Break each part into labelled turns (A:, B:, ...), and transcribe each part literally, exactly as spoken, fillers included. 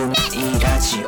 A: いラジオ。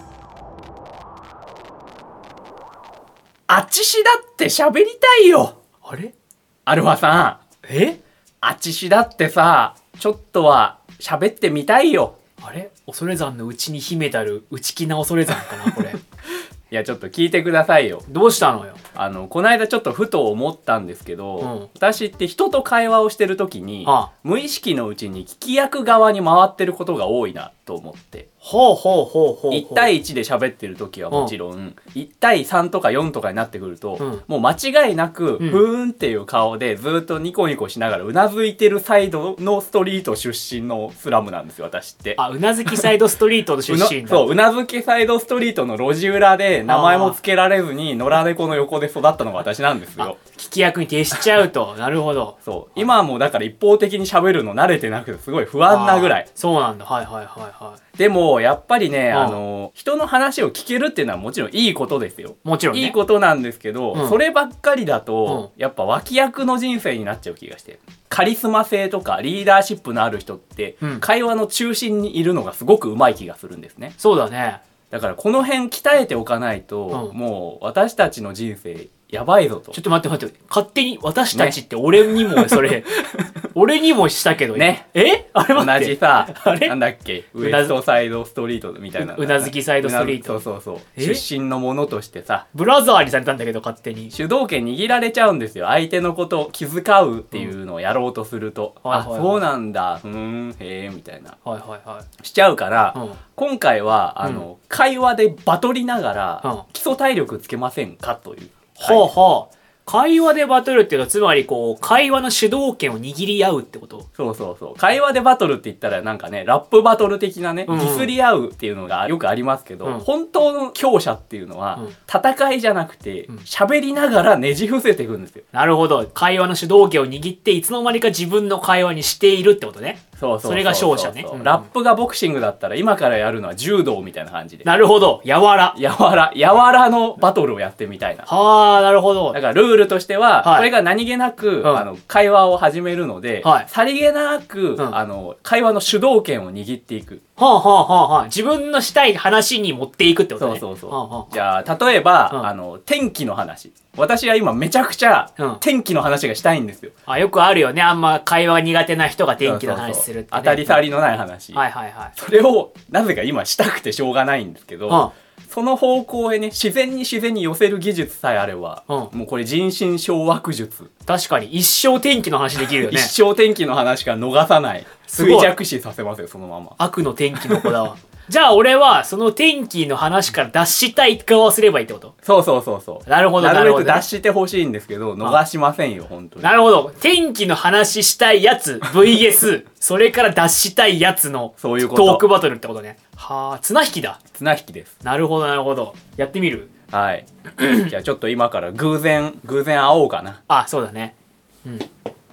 B: あっちしだって喋りたいよ。
C: あれ
B: アルファさん、
C: え
B: あっちしだってさ、ちょっとは喋ってみたいよ。
C: あれ恐山のうちに秘めたる内気な恐山かなこれ
B: いやちょっと聞いてくださいよ。
C: どうしたのよ。
B: あのこの間ちょっとふと思ったんですけど、
C: うん、
B: 私って人と会話をしてる時に、
C: はあ、
B: 無意識のうちに聞き役側に回ってることが多いなと思って。
C: ほうほうほうほうほう。
B: いち対いちで喋ってる時はもちろん、うん、いち対さんとかよんとかになってくると、うん、もう間違いなく、うん、ふーんっていう顔でずっとニコニコしながらうなずいてるサイドのストリート出身のスラムなんですよ私って。
C: あ、うなずきサイドストリートの出身だ
B: そう、うなずきサイドストリートの路地裏で名前も付けられずに野良猫の横で育ったのが私なんですよ。
C: 聞き役に徹しちゃうと。なるほど。
B: そう、今はもうだから一方的に喋るの慣れてなくてすごい不安なぐらい。
C: そうなんだ。はいはいはいはい。
B: でもやっぱりね、あの人の話を聞けるっていうのはもちろんいいことですよ。
C: もちろん、ね、
B: いいことなんですけど、うん、そればっかりだと、うん、やっぱ脇役の人生になっちゃう気がして。カリスマ性とかリーダーシップのある人って、うん、会話の中心にいるのがすごくうまい気がするんですね。
C: そうだね。
B: だからこの辺鍛えておかないと、うん、もう私たちの人生やばいぞと。
C: ちょっと待って待って、勝手に私たちって俺にもそれ、ね、俺にもしたけどね。えあれ待って、
B: 同じさ、あれなんだっけ、ウエストサイドストリートみたいな、
C: うなずきサイドストリート。
B: そうそうそう、出身のものとしてさ、
C: ブラザーにされたんだけど勝手に
B: 主導権握られちゃうんですよ。相手のことを気遣うっていうのをやろうとすると、うん、あ、はいはいはい、そうなんだ、ふーん、へーみたいな、
C: はいはいはい、
B: しちゃうから、うん、今回はあの、うん、会話でバトりながら、うん、基礎体力つけませんかという。
C: ほうほう。会話でバトルっていうのはつまりこう会話の主導権を握り合うってこと？
B: そうそうそう。会話でバトルって言ったらなんかね、ラップバトル的なね、うんうん、ディスり合うっていうのがよくありますけど、うん、本当の強者っていうのは、うん、戦いじゃなくて喋、うん、りながらねじ伏せていくんですよ。
C: なるほど。会話の主導権を握っていつの間にか自分の会話にしているってことね。
B: そうそうそうそう。
C: それが勝者ね。
B: うんうん、ラップがボクシングだったら今からやるのは柔道みたいな感じで。
C: なるほど。やわら。
B: やわら。やわらのバトルをやってみたいな。
C: はあ、なるほど。
B: だからルールとしては、はい、これが何気なく、うん、あの会話を始めるので、はい、さりげなく、うん、あの会話の主導権を握っていく。
C: はあはあはあはあ。自分のしたい話に持っていくってことね。
B: そうそうそう。
C: はあはあ、
B: じゃあ例えば、うん、あの天気の話。私は今めちゃくちゃ、うん、天気の話がしたいんですよ。
C: あ、よくあるよね。あんま会話が苦手な人が天気の話するって、ね、
B: そうそうそう、当たり障りのない話。
C: はいはいはい。
B: それをなぜか今したくてしょうがないんですけど。はあ、その方向へね、自然に自然に寄せる技術さえあれば、うん、もうこれ人心掌握術。
C: 確かに一生天気の話できるよね。
B: 一生天気の話から逃さない。衰弱死させますよそのまま。
C: 悪の天気の子だわ。じゃあ俺はその天気の話から脱したい側をすればいいってこと？
B: そうそうそうそう。
C: なるほど
B: なるべく脱してほしいんですけど、逃しませんよ本当に。
C: なるほど。天気の話したいやつ ブイエス それから脱したいやつの
B: そういうこと
C: トークバトルってことね。はあ、綱引きだ。
B: 綱引きです。
C: なるほどなるほど。やってみる？
B: はい。じゃあちょっと今から偶然偶然会おうかな。
C: あ、そうだね。うん。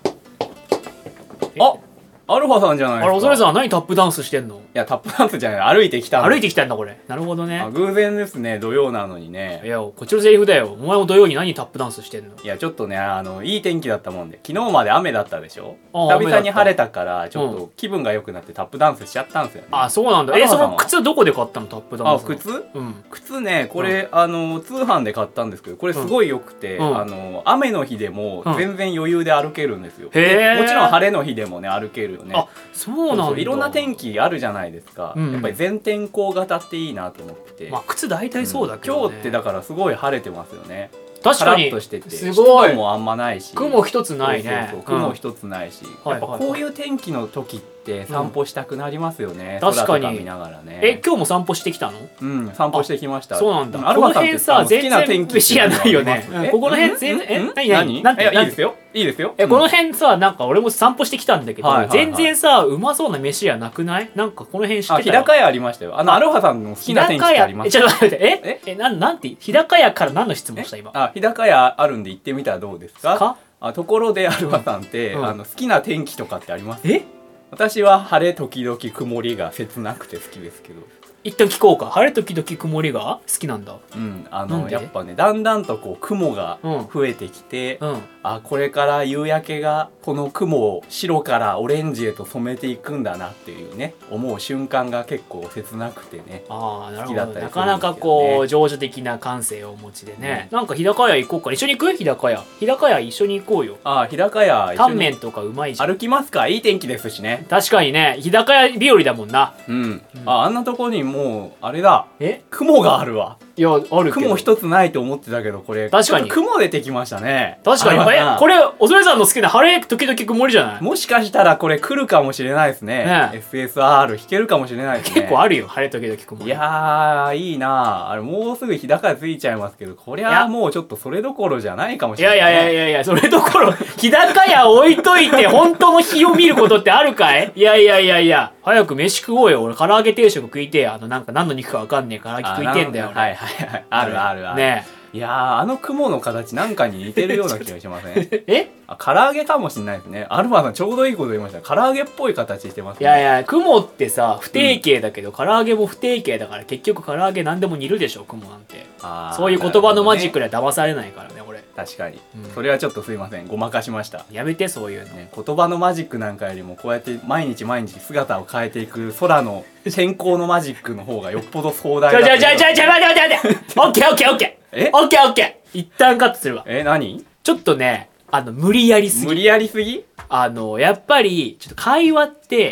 B: あ、アルファさんじゃないですか。
C: あれ、恐れさん何タップダンスしてんの？
B: いやタップダンスじゃない、歩いてきたの。
C: 歩いてきたんだこれ。なるほどね。
B: あ、偶然ですね。土曜なのにね。
C: いやこっちのセリフだよ。お前も土曜に何タップダンスしてんの？
B: いやちょっとね、あのいい天気だったもんで、昨日まで雨だったでしょ。久々に晴れたからちょっと気分が良くなってタップダンスしちゃったんですよね。
C: あ、そうなんだ。え、その靴どこで買ったの？タップダンス。
B: あ、靴？
C: うん。
B: 靴ね、これ、うん、あの通販で買ったんですけど、これすごい良くて、うん、あの雨の日でも全然余裕で歩けるんですよ。うん、へー。もちろん晴れの日でもね歩けるよね。
C: あ、そうなんだ。そうそう、
B: いろんな天気あるじゃないですか。うんうん、やっぱり全天候型っていいなと思って。
C: まあ靴大体そうだけどね、
B: うん、今日ってだからすごい晴れてますよね。
C: 確かに
B: カラッとしてて、
C: すごい。
B: 湿度もあんまないし、
C: 雲一つないね。
B: そうそうそう、雲一つないし、うん、やっぱこういう天気の時って散歩したくなりますよね。うん、確かに。空とか見ながらね。
C: え、今日も散歩してきたの？
B: うん、散歩してきました。
C: そうなんだ。
B: アルファさんってさ、全然
C: 飯やないよね。ここの辺全然、え、何何？なんて？い
B: いですよ。いいですよ。
C: え、この辺さ、なんか俺も散歩してきたんだけど、全然さ、うまそうな飯屋なくない？なんかこの辺知ってた？
B: あ、日高屋ありましたよ。あのアルファさんの好きな天気ってあります？
C: ちょっと待って、え、え、なんなんて日高屋から何の質問した今？
B: あ、日高屋あるんで行ってみたらどうですか？あ、ところでアルファさんってあの好きな天気とかってあります？
C: え？
B: 私は晴れ時々曇りが切なくて好きですけど。
C: 一旦聞こうか。晴れ時々曇りが好きなんだ。
B: うんあ
C: なんで
B: のやっぱねだんだんとこう雲が増えてきて、
C: うん
B: あこれから夕焼けがこの雲を白からオレンジへと染めていくんだなっていうね思う瞬間が結構切なくてね。
C: ああなるほど、
B: 好きだったりするんですけどね。
C: なかなかこう情緒的な感性をお持ちでね、うん、なんか日高屋行こうか。一緒に行く？日高屋日高屋一緒に行こうよ。
B: ああ日高屋一緒に
C: タンメンとかうまいじゃん。
B: 歩きますか？いい天気ですしね。
C: 確かにね日高屋日和だもんな。
B: うん、うん、ああんなとこにもうあれだ
C: え
B: 雲があるわ。
C: いやあるけど
B: 雲一つないと思ってたけどこれ
C: 確かに
B: ちょっと雲出てきましたね。
C: 確かにえこれ恐山の好きな晴れ時々曇りじゃない？
B: もしかしたらこれ来るかもしれないですね。ね エスエスアール 弾けるかもしれないですね。
C: 結構あるよ晴れ時々曇り。
B: いやーいいなあれもうすぐ日高屋ついちゃいますけどこりゃもうちょっとそれどころじゃないかもしれない、ね、
C: いやいやいやいやいやそれどころ日高屋置いといて本当の日を見ることってあるかい？いやいやいやいや早く飯食おうよ。俺唐揚げ定食食いてえ。あのなんか何の肉かわかんねえ唐揚げ食いてえんだよ。
B: はいはいはいあるあるある
C: ね
B: え。いやーあの雲の形なんかに似てるような気がしません？
C: え
B: あ唐揚げかもしれないですね。アルファさんちょうどいいこと言いました。唐揚げっぽい形してますね。
C: いやいや雲ってさ不定形だけど、うん、唐揚げも不定形だから結局唐揚げ何でも似るでしょ雲なんて。そういう言葉のマジックには騙されないからね俺。
B: 確かに、
C: うん、
B: それはちょっとすいませんごまかしました。
C: やめてそういうの、
B: ね、言葉のマジックなんかよりもこうやって毎日毎日姿を変えていく空の天候のマジックの方がよっぽど壮大だ
C: ちょちょちょちょちょ待って待って待ってオッケーオッケーオッケー
B: え
C: オッケーオッケー一旦カットするわ。
B: え何
C: ちょっとねあの無理やりすぎ
B: 無理やりすぎ
C: あのやっぱりちょっと会話って、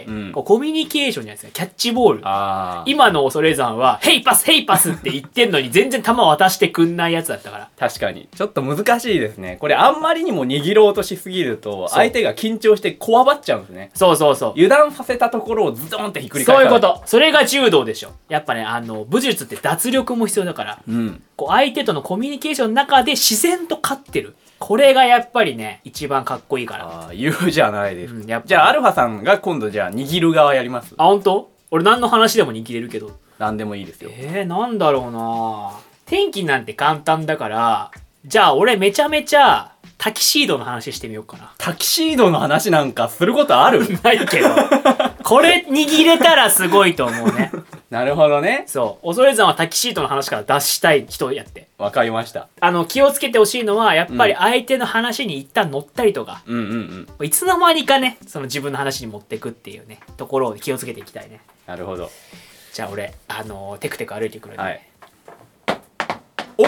C: うん、こうコミュニケーションじゃないですか。キャッチボール。
B: あ
C: 今の恐山はヘイパスヘイパスって言ってんのに全然球渡してくんないやつだったから。
B: 確かにちょっと難しいですねこれ。あんまりにも握ろうとしすぎると相手が緊張してこわばっちゃうんですね。
C: そうそうそう
B: 油断させたところをズドンってひっくり返す。
C: そういうこと。それが柔道でしょ。やっぱねあの武術って脱力も必要だから、
B: うん、
C: こう相手とのコミュニケーションの中で自然と勝ってる。これがやっぱりね一番かっこいいから。
B: ああ言うじゃないですか、
C: うん、やっぱ
B: じゃあアルファさんが今度じゃあ握る側やります？
C: あ本当？俺何の話でも握れるけど。
B: 何でもいいですよ。
C: えー、なんだろうな。天気なんて簡単だからじゃあ俺めちゃめちゃタキシードの話してみようかな。
B: タキシードの話なんかすることある？
C: ないけどこれ握れたらすごいと思うね。
B: なるほどね。
C: そう恐山はタキシードの話から脱したい人やって。
B: わかりました。
C: あの気をつけてほしいのはやっぱり相手の話に一旦乗ったりとか、
B: うんうんうん、
C: いつの間にかねその自分の話に持ってくっていうねところを気をつけていきたいね。
B: なるほど。
C: じゃあ俺あのテクテク歩いてくるんで、
B: はい、お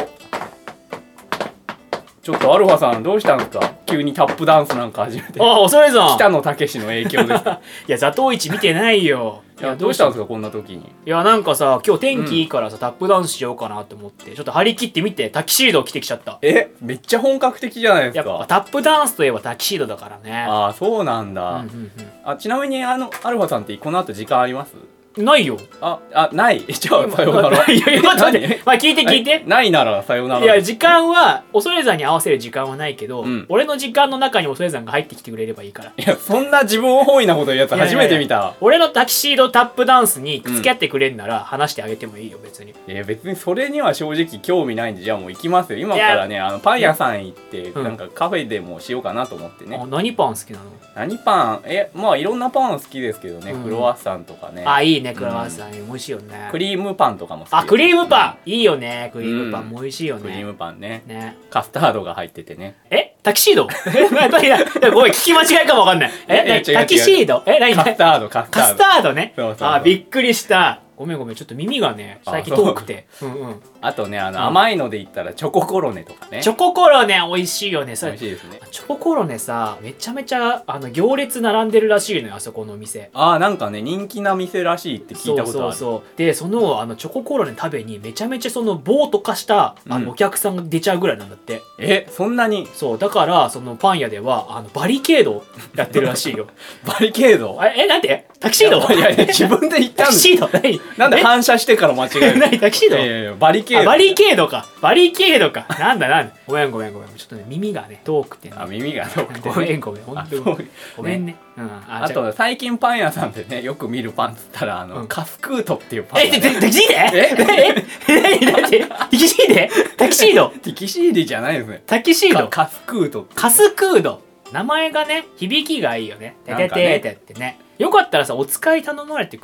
B: ちょっとアルファさんどうしたんですか？急にタップダンスなんか始めて。
C: あ恐山
B: 北野武の影響ですか？
C: いや座頭市見てないよ。
B: いやどうしたんですかこんな時に。
C: いやなんかさ今日天気いいからさ、うん、タップダンスしようかなと思ってちょっと張り切ってみてタキシード着てきちゃった。
B: えめっちゃ本格的じゃないですか。
C: やっぱタップダンスといえばタキシードだからね。
B: ああそうなんだ、うんうんうん、あちなみにあのアルファさんってこの後時間あります？
C: ないよ。
B: あ、あ、ない。じゃあ、さようなら。
C: いやいや、待って待って。まあ、聞いて聞いて。
B: ないなら、さようなら。
C: いや、時間は、恐山に合わせる時間はないけど、
B: うん、
C: 俺の時間の中に恐山が入ってきてくれればいいから。
B: いや、そんな自分本位なこと言うやつ初めて見た。いやいやいや
C: 俺のタキシードタップダンスに付き合ってくれんなら、話してあげてもいいよ、別に。
B: いや、別にそれには正直興味ないんで、じゃあもう行きますよ。今からね、あの、パン屋さん行って、なんかカフェでもしようかなと思ってね。
C: あ、何パン好きなの？
B: 何パンえ、まあ、いろんなパン好きですけどね。うん、クロワッサンとかね。
C: あ、いいね、クロワッサン。うん美味しいよね。
B: クリームパンとかも好き。
C: あ、クリームパン、うん、いいよね。クリームパンも美味しいよね。
B: クリームパンね。
C: ね。
B: カスタードが入っててね。
C: えタキシードごめん、聞き間違いかもわかんない。えタキシードえ何
B: カスタード、カスタード。
C: カスタードね。
B: そうそうそう
C: あ、びっくりした。ごめんごめん、ちょっと耳がね、最近遠くて。うんうん。
B: あとね、あの、甘いので言ったらチョココロネとかね。
C: チョココロネ美味しいよね。
B: 美味しいですね。
C: チョココロネさ、めちゃめちゃあの行列並んでるらしいのよ、あそこの店。
B: ああ、なんかね、人気な店らしいって聞いたことある。
C: そうそうそう。で、そのあのチョココロネ食べにめちゃめちゃその棒とかしたあのお客さんが出ちゃうぐらいなんだって。
B: え、そんなに？
C: そう、だからそのパン屋ではあのバリケードやってるらしいよ。
B: バリケード？
C: え、え、なんて？タキシード？
B: いやいや、自分で言ったんです。
C: タキシード？何？
B: なんで反射してから間違える？
C: 何タキシード？
B: いやいや、バリケード。
C: バリケードか。バリケードか。なんだなんだ。ごめんごめんごめん。ちょっとね、耳がね、遠くてね。
B: あ、耳が遠くて。
C: ごめんごめん。ほんとごめんね。うん。
B: あと、最近パン屋さんでね、よく見るパンっつったら、あの、カスクートっていうパン。
C: え、タキシード？えええ何何タキシード？タキシード？
B: タキシードじゃないですね。
C: タキシード？
B: カスクート。
C: カスクード。名前がね、響きがいいよね。てててってやってね。よかったらさ、お使い頼まれてくんない？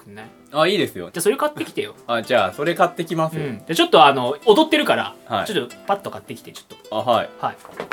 B: あ、いいですよ。
C: じゃあそれ買ってきてよ。
B: あ、じゃあそれ買ってきますよ。
C: うん、じゃあちょっとあの踊ってるから、
B: はい、
C: ちょっとパッと買ってきてちょっと。
B: あ、はい
C: はい。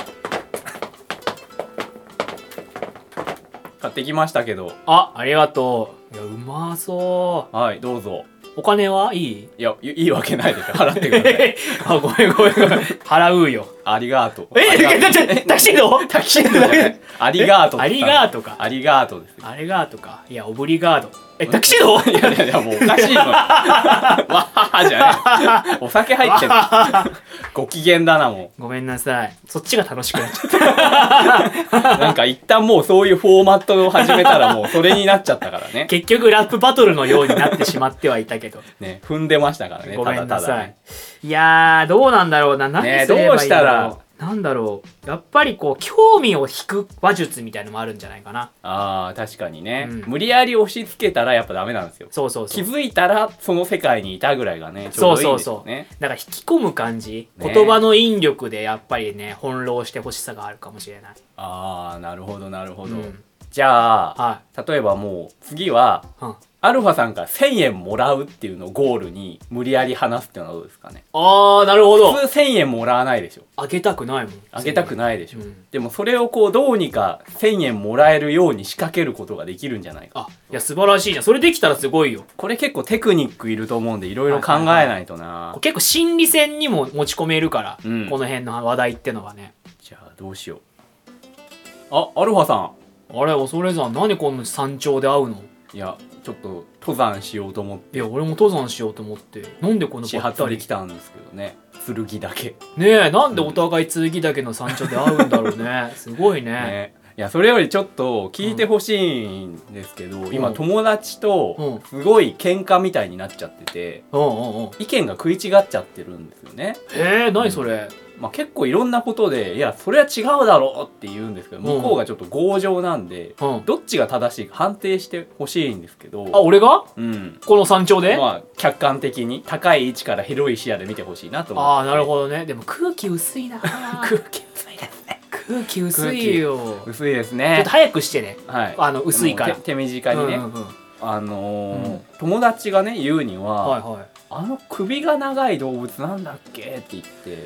B: 買ってきましたけど。
C: あ、ありがとう。いや、うまそう。
B: はい、どうぞ。
C: お金はいい？
B: いや、いいわけないでしょ。払ってください。
C: あ、ごめんごめんごめん。払うよ。
B: ありがとう。
C: え、タキシード？
B: タキシードだね。ありがとう。
C: ありがとうか。
B: ありがとうです。
C: ありがとうか。いや、オブリガード。え、タキシード？
B: いやいやいや、もうおかしいのよ。わははじゃない。お酒入ってんの。ご機嫌だな、も
C: う。ごめんなさい。そっちが楽しくなっちゃった。
B: なんか一旦もうそういうフォーマットを始めたらもうそれになっちゃったからね。
C: 結局ラップバトルのようになってしまってはいたけど。
B: ね、踏んでましたからね、
C: ごめんなさい。
B: ただただね、
C: いやー、どうなんだろうな。何すればいいんだろう。ね、どうしたら。なんだろう、やっぱりこう興味を引く話術みたいのもあるんじゃないかな。
B: あー、確かにね、うん、無理やり押し付けたらやっぱダメなんですよ。
C: そうそうそう。
B: 気づいたらその世界にいたぐらいがね、ちょうどいいんですよね。そうそうそう。
C: だから引き込む感じ、ね、言葉の引力でやっぱりね翻弄してほしさがあるかもしれない。
B: あー、なるほどなるほど、うん、じゃあ、はい、例えばもう次は、うん、アルファさんからせんえんもらうっていうのをゴールに無理やり話すっていうのはどうですかね。
C: あー、なるほど。
B: 普通せんえんもらわないでしょ。
C: あげたくないもん。
B: あげたくないでしょ、うん、でもそれをこうどうにかせんえんもらえるように仕掛けることができるんじゃないか。
C: あ、いや素晴らしいじゃん。それできたらすごいよ。
B: これ結構テクニックいると思うんでいろいろ考えないとな、はいはいはい、
C: 結構心理戦にも持ち込めるから、うん、この辺の話題ってのはね。
B: じゃあどうしよう。あ、アルファさん。
C: あれ、恐山、何こんな山頂で会うの？
B: いや、ちょっと登山しようと思って。
C: いや、俺も登山しようと思って。なんでこの
B: 始発できたんですけどね。剣岳。
C: ねえ、なんでお互い剣岳の山頂で会うんだろうね。すごいね。ね、
B: いや、それよりちょっと聞いてほしいんですけど、うん、今友達とすごい喧嘩みたいになっちゃってて、うんうんうん、意見が食い違っちゃってるんですよね。
C: へえ、何それ？
B: まあ、結構いろんなことでいやそれは違うだろうって言うんですけど、向こうがちょっと強情なんで、うん、どっちが正しいか判定してほしいんですけど。
C: あ、俺が？
B: うん、
C: この山頂で？
B: まあ客観的に高い位置から広い視野で見てほしいなと思って。
C: ああ、なるほどね。でも空気薄いな。
B: 空気薄いですね。
C: 空気薄いよ。
B: 薄いですね。
C: ちょっと早くしてね。
B: はい。
C: あの薄いから。
B: 手短にね。うんうんうん、あのーうん、友達がね言うには。はいはい、あの首が長い動物なんだっけって言って。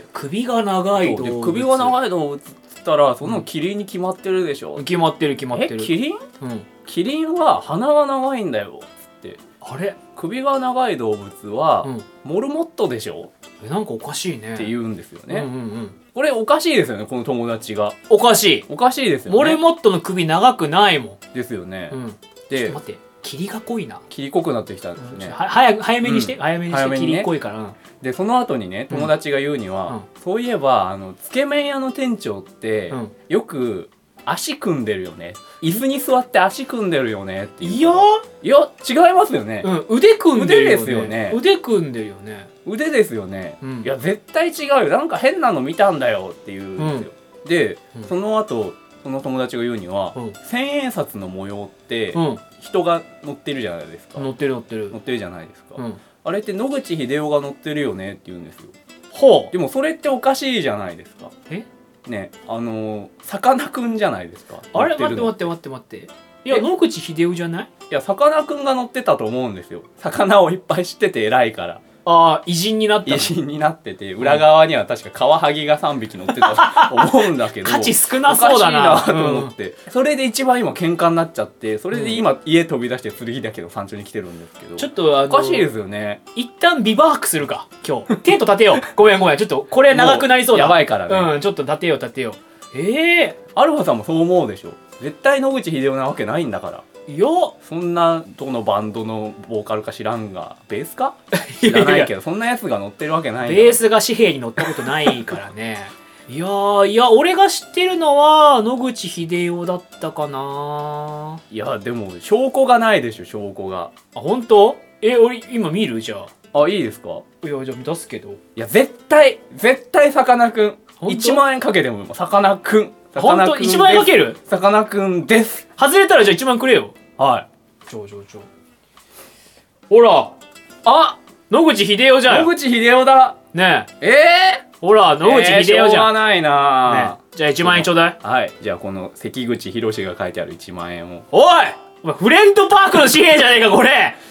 C: 首が長い動物。
B: 首が長い動物っつったらそのキリンに決まってるでしょ。
C: うん、決まってる決まってる。
B: え、キリン？うん。キリンは鼻が長いんだよっつって。
C: あれ？
B: 首が長い動物は、うん、モルモットでしょ。
C: え、なんかおかしいね。
B: って言うんですよね。
C: うんうんうん。
B: これおかしいですよね、この友達が。
C: おかしい。
B: おかしいですよね。
C: モルモットの首長くないもん。
B: ですよね。
C: うん。で、ちょっと待って。霧が濃いな。
B: 霧濃くなってきたんですね。
C: は早く早めにして、うん、早めにして、霧、ね、濃いから、うん。
B: でその後にね友達が言うには、うん、そういえばあのつけ麺屋の店長って、うん、よく足組んでるよね。椅子に座って足組んでるよねっていう。
C: いや
B: いや違いますよね。
C: うん、腕組んでるよね。
B: 腕ですよね。
C: 腕組んでるよね。
B: 腕ですよね。うん、いや絶対違うよ。なんか変なの見たんだよっていうんですよ。うん、で、うん、その後その友達が言うには、うん、千円札の模様って、うん、人が乗ってるじゃないですか。
C: 乗ってる乗ってる
B: 乗ってるじゃないですか。うん、あれって野口英世が乗ってるよねって言うんですよ。
C: ほう。
B: でもそれっておかしいじゃないですか。
C: え？
B: ね、あのさかなクンじゃないですか。
C: あれ待って待って待って待って。いや野口英世じゃない？
B: いやさかなクンが乗ってたと思うんですよ。魚をいっぱい知ってて偉いから。
C: ああ、偉人になったの。
B: 偉人になってて裏側には確かカワハギがさんびき乗ってたと思うんだけど
C: 価値少なそうだな
B: おかしいなと思って、うん、それで一番今喧嘩になっちゃって、それで今、うん、家飛び出して剣岳の山頂に来てるんですけど、
C: ちょっとあの
B: おかしいですよね。
C: 一旦ビバークするか今日。テント立てよう。ごめんごめん、ちょっとこれ長くなりそうだ。
B: やばいからね。
C: うん、ちょっと立てよう立てよう。ええー、
B: アルファさんもそう思うでしょ。絶対野口英世なわけないんだから。
C: いや
B: そんなどのバンドのボーカルか知らんが、ベースか知らないけどそんなやつが乗ってるわけないんだ。
C: ベースが紙幣に乗ったことないからね。いやー、いや俺が知ってるのは野口英世だったかな。
B: いやでも証拠がないでしょ。証拠が。
C: あ、本当？え、俺今見る？じゃ
B: あ。あ、いいですか？
C: いやじゃあ出すけど。
B: いや絶対絶対さかなクンいちまんえんかけてもさかなクン。
C: ほんといちまんえんかける？
B: さかなクンです。
C: 外れたらじゃあいちまんくれよ。
B: はい。
C: ちょちょちょ。ほら。あ、野口英世じゃん。
B: 野口英世だ。
C: ねえ。
B: ええー、
C: ほら野口英世じゃん。えー、しょう
B: がないな、
C: ね。じゃあいちまんえんちょうだい。
B: はい。じゃあこの関口宏が書いてあるいちまんえんを。
C: おい。フレンドパークの紙幣じゃねえかこれ。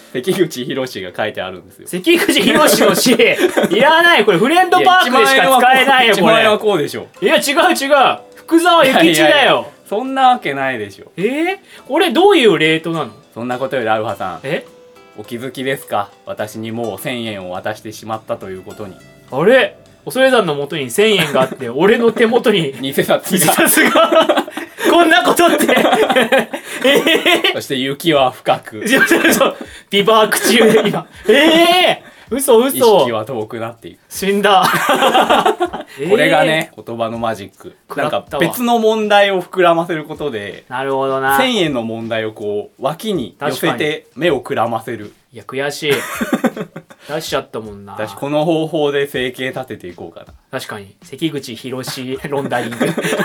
B: 関口宏が書いてあるんですよ。
C: 関口宏の詩いらない。これフレンドパークでしか使えないよこれ。いちまんえんは
B: こうでしょ。
C: いや違う違う、福沢諭吉だよ。いやいやいや
B: そんなわけないでしょ。
C: えー、これどういうレートなの？
B: そんなことよりアルファさん、
C: え
B: お気づきですか？私にもうせんえんを渡してしまったということに。
C: あれ、恐山の元にせんえんがあって俺の手元に
B: 偽札
C: ががこんなことって
B: えー、そして雪は深く
C: ビバーク中で今ええー、嘘嘘。意
B: 識は遠くなっていく。
C: 死んだ
B: これがね、言葉のマジック。なんか別の問題を膨らませることで、
C: なるほどな、
B: せんえんの問題をこう脇に寄せて目をくらませる。
C: いや悔しい出しちゃったもんな。
B: 私この方法で生計立てていこうかな。
C: 確かに関口宏ロンダリング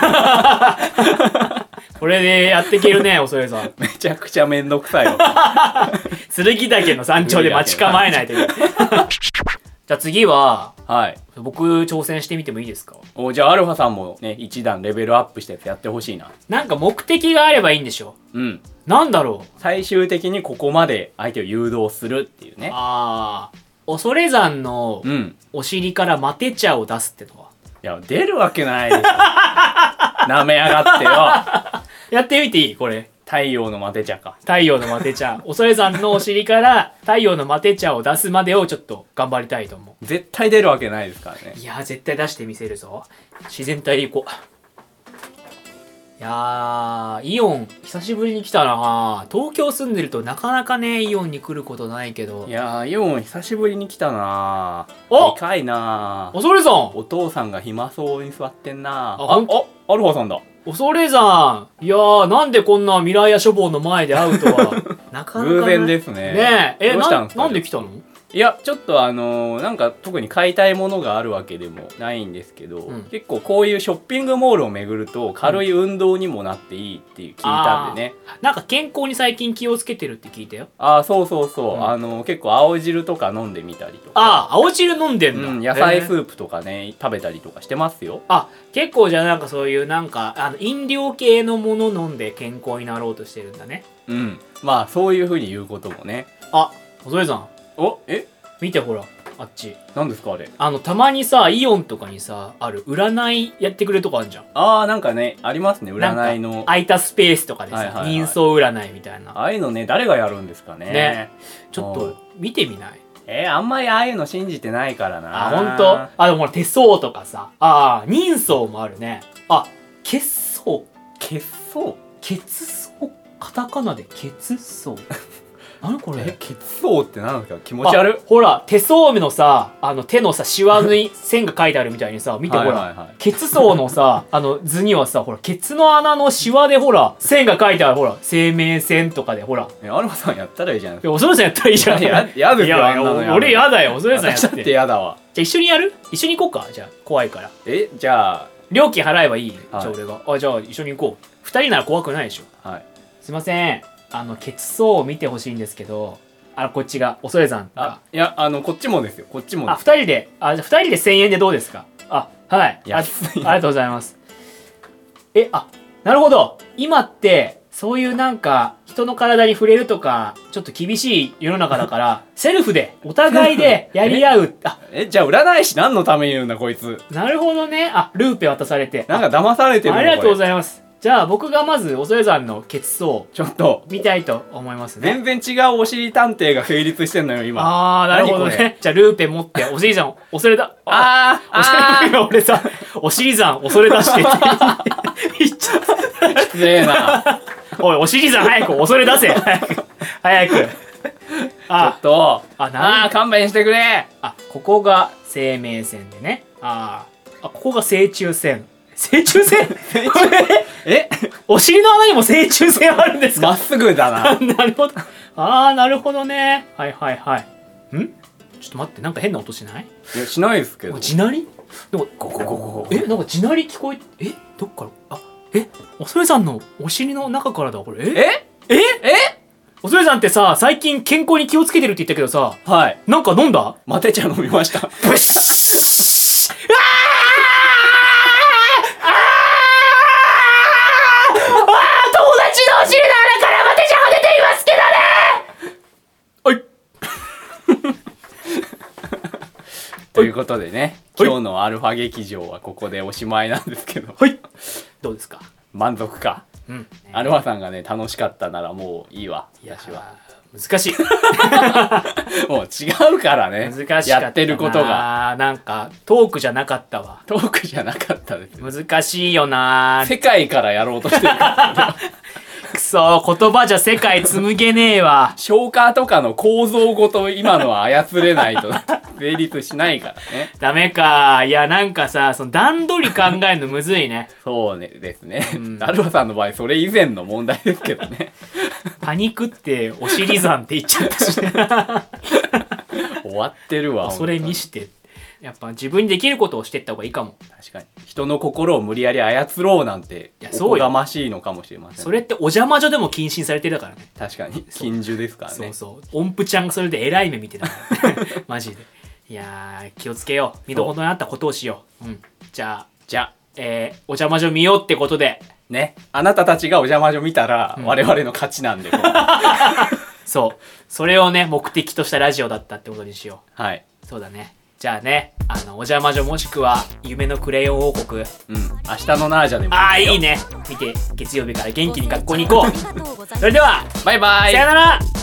C: これでやっていけるね、恐山。
B: めちゃくちゃめんどくさいよ
C: 剣岳の山頂で待ち構えないといけないじゃあ次は、
B: はい、
C: 僕挑戦してみてもいいですか？
B: お、じゃあアルファさんもね一段レベルアップしたやつやってほしいな。
C: なんか目的があればいいんでしょ？
B: うん。
C: なんだろう。
B: 最終的にここまで相手を誘導するっていうね。
C: ああ、恐山のお尻からマテ茶を出すってのは、
B: いや出るわけないでしょなめやがってよ
C: やってみていい？これ
B: 太陽のマテ茶か。
C: 太陽のマテ茶恐山のお尻から太陽のマテ茶を出すまでをちょっと頑張りたいと思
B: う。絶対出るわけないですからね。
C: いや絶対出してみせるぞ。自然体でいこう。いやー、イオン久しぶりに来たな。東京住んでるとなかなかねイオンに来ることないけど。
B: いやーイオン久しぶりに来たな。
C: お
B: でかいな。
C: 恐山
B: お父さんが暇そうに座ってんな。
C: あ、ほんと？
B: あ、アルファさんだ。
C: 恐山、いやーなんでこんな未来屋書房の前で会うとはなかなか
B: 偶然ですね。
C: ねえ、え、
B: どうしたんですか？
C: なんで来たの？
B: いやちょっとあのー、なんか特に買いたいものがあるわけでもないんですけど、うん、結構こういうショッピングモールを巡ると軽い運動にもなっていいって聞いたんでね、
C: うん、なんか健康に最近気をつけてるって聞いたよ。
B: ああそうそうそう、うん、あのー、結構青汁とか飲んでみたりとか。
C: ああ青汁飲んでんだ、
B: うん、野菜スープとかね食べたりとかしてますよ。
C: あ結構じゃあなんかそういうなんかあの飲料系のもの飲んで健康になろうとしてるんだね。
B: うん、まあそういう風に言うこともね。
C: あ恐山、
B: おえ
C: 見てほらあっち。
B: 何ですかあれ？
C: あのたまにさイオンとかにさある占いやってくれるとこあるじゃん。
B: あーなんかねありますね占いの
C: 空いたスペースとかでさ、はいはいはい、人相占いみたいな。
B: ああいうのね誰がやるんですかね。ね
C: ちょっと見てみない？
B: えー、あんまりああいうの信じてないからな。
C: あ本当？あでもほら手相とかさあ人相もあるね。あ血相
B: 血相
C: 血相カタカナで血相何これ？
B: え血相って何ですか？気持ち悪い。
C: ほら手相のさあの手のさシワに線が書いてあるみたいにさ見てほら、はいはい、血相のさあの図にはさほらケツの穴のシワでほら線が書いてある。ほら生命線とかでほら。
B: えアルファさんやったらいいじゃないですか。
C: 恐山さんやったらいいじゃん。
B: ややですよ。
C: いや俺やだよ恐山さんやって。
B: 私だってやだわ。
C: じゃあ一緒にやる？一緒に行こうか。じゃあ怖いから。
B: えじゃあ
C: 料金払えばいい、はい、じゃあ俺があじゃあ一緒に行こう。二人なら怖くないでしょ。はい。すいませんあの血相を見てほしいんですけど。あこっちが恐山が。
B: いやあのこっちもですよこっちもです。
C: あ二人であじゃあ二人でせんえんでどうですか？あはいあありがとうございます。えあなるほど今ってそういうなんか人の体に触れるとかちょっと厳しい世の中だからセルフでお互いでやり合うあ
B: えじゃあ占い師何のために言うんだこいつ。
C: なるほどね。あルーペ渡されて
B: なんか騙されてるの。
C: ありがとうございます。じゃあ僕がまず恐山の血相
B: ちょっと
C: 見たいと思いますね。
B: 全然違うお尻探偵が成立してんのよ今。
C: ああなるほどね。じゃあルーペ持ってお尻山恐れだ
B: ああ
C: お尻俺さお尻山恐れ出してって言っちゃった
B: 失礼な
C: おいお尻山早く恐れ出せ早く早く
B: あちょっと
C: あな
B: あ勘弁してくれ。
C: あここが生命線でね。ああここが正中線。正中線えお尻の穴にも正中線あるんですか？
B: まっすぐだな
C: なるほど。ああなるほどね。はいはいはい。んちょっと待ってなんか変な音しない？
B: いやしないですけど。
C: 地鳴りなんかゴゴゴゴゴえなんか地鳴り聞こええどっからあえ恐山のお尻の中からだこれ。ええええ恐山ってさ最近健康に気をつけてるって言ったけどさ
B: はい
C: なんか飲んだ？
B: マテ茶飲みました。
C: ブシッあ友達のお尻の穴からマテ茶が出ていますけどね。はい
B: ということでね、今日のアルファ劇場はここでおしまいなんですけど、
C: はい、どうですか？
B: 満足か、うん、アルファさんがね楽しかったならもういいわ。私は
C: 難しい
B: もう違うからね、
C: 難しかったな、
B: やってることが
C: なんかトークじゃなかったわ。
B: トークじゃなかったです。
C: 難しいよな、
B: 世界からやろうとしてるから
C: くそ、言葉じゃ世界紡げねえわ。
B: 消化とかの構造ごと今のは操れないと成立しないからね。
C: ダメか。いやなんかさ、その段取り考えるのむずいね。
B: そうねですね、うん、アルファさんの場合それ以前の問題ですけどね。
C: パニクってお尻山って言っちゃったし
B: 終わってるわ。
C: それにしてやっぱ自分にできることをしていった方がいいかも。
B: 確かに人の心を無理やり操ろうなんておこがましいのかもしれません、ね、
C: それってお邪魔女でも禁止されてるからね。
B: 確かに禁獣ですからね。
C: そうそう音符ちゃんがそれで偉い目見てたマジで。いやー気をつけよう。見どころにあったことをしよう。うん、じゃあ
B: じゃあ、
C: えー、お邪魔女見ようってことで
B: ね、あなたたちがお邪魔女見たら、うん、我々の勝ちなんで
C: そうそれをね目的としたラジオだったってことにしよ
B: う。はい、
C: そうだね。じゃあね、あのお邪魔女もしくは夢のクレヨン王国、
B: うん、明日のナージャでもいいよ。
C: ああいいね。見て月曜日から元気に学校に行こうそれでは
B: バイバイ、
C: さよなら。